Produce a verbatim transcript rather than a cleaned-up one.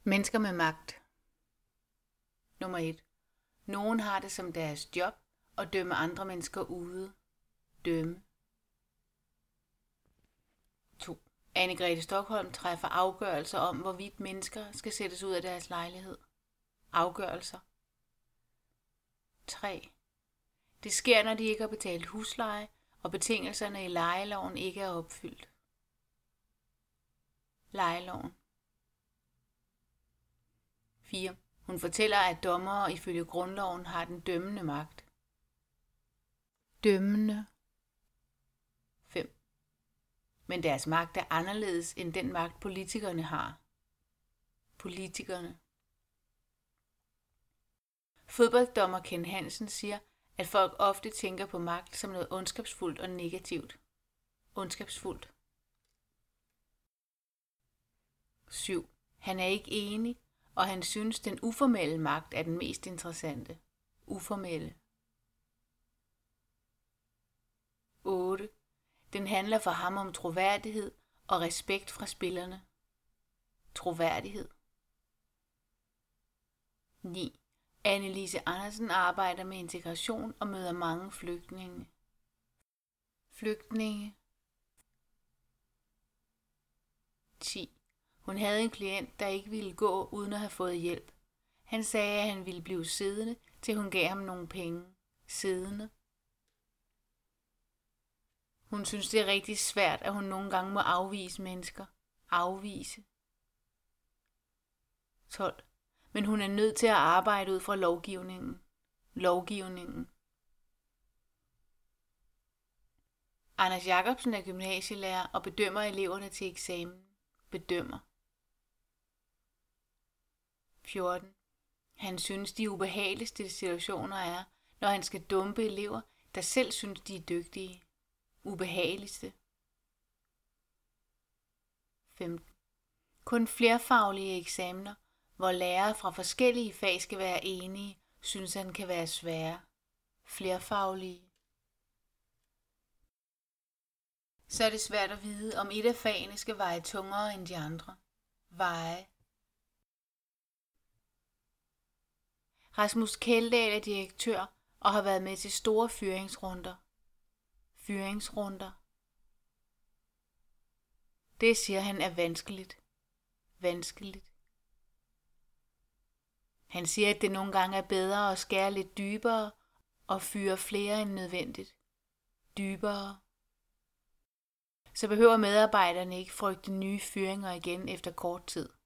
Mennesker med magt. Nummer et. Nogen har det som deres job at dømme andre mennesker ude. Dømme. to. Anne-Grethe Stokholm træffer afgørelser om, hvorvidt mennesker skal sættes ud af deres lejlighed. Afgørelser. tre. Det sker, når de ikke har betalt husleje, og betingelserne i lejeloven ikke er opfyldt. Lejeloven. fire. Hun fortæller, at dommere ifølge grundloven har den dømmende magt. Dømmende. fem. Men deres magt er anderledes end den magt, politikerne har. Politikerne. Fodbolddommer Ken Hansen siger, at folk ofte tænker på magt som noget ondskabsfuldt og negativt. Ondskabsfuldt. syv. Han er ikke enig, og han synes, den uformelle magt er den mest interessante. Uformelle. otte. Den handler for ham om troværdighed og respekt fra spillerne. Troværdighed. ni. Annelise Andersen arbejder med integration og møder mange flygtninge. Flygtninge. ti. Hun havde en klient, der ikke ville gå uden at have fået hjælp. Han sagde, at han ville blive siddende, til hun gav ham nogle penge. Siddende. Hun synes, det er rigtig svært, at hun nogle gange må afvise mennesker. Afvise. tolv. Men hun er nødt til at arbejde ud fra lovgivningen. Lovgivningen. Anders Jacobsen er gymnasielærer og bedømmer eleverne til eksamen. Bedømmer. fjorten. Han synes, de ubehageligste situationer er, når han skal dumpe elever, der selv synes, de er dygtige. Ubehageligste. femten. Kun flerfaglige eksamener, hvor lærere fra forskellige fag skal være enige, synes han kan være svære. Flerfaglige. Så er det svært at vide, om et af fagene skal veje tungere end de andre. Veje. Rasmus Kjeldahl er direktør og har været med til store fyringsrunder. Fyringsrunder. Det siger han er vanskeligt. Vanskeligt. Han siger, at det nogle gange er bedre at skære lidt dybere og fyre flere end nødvendigt. Dybere. Så behøver medarbejderne ikke frygte nye fyringer igen efter kort tid.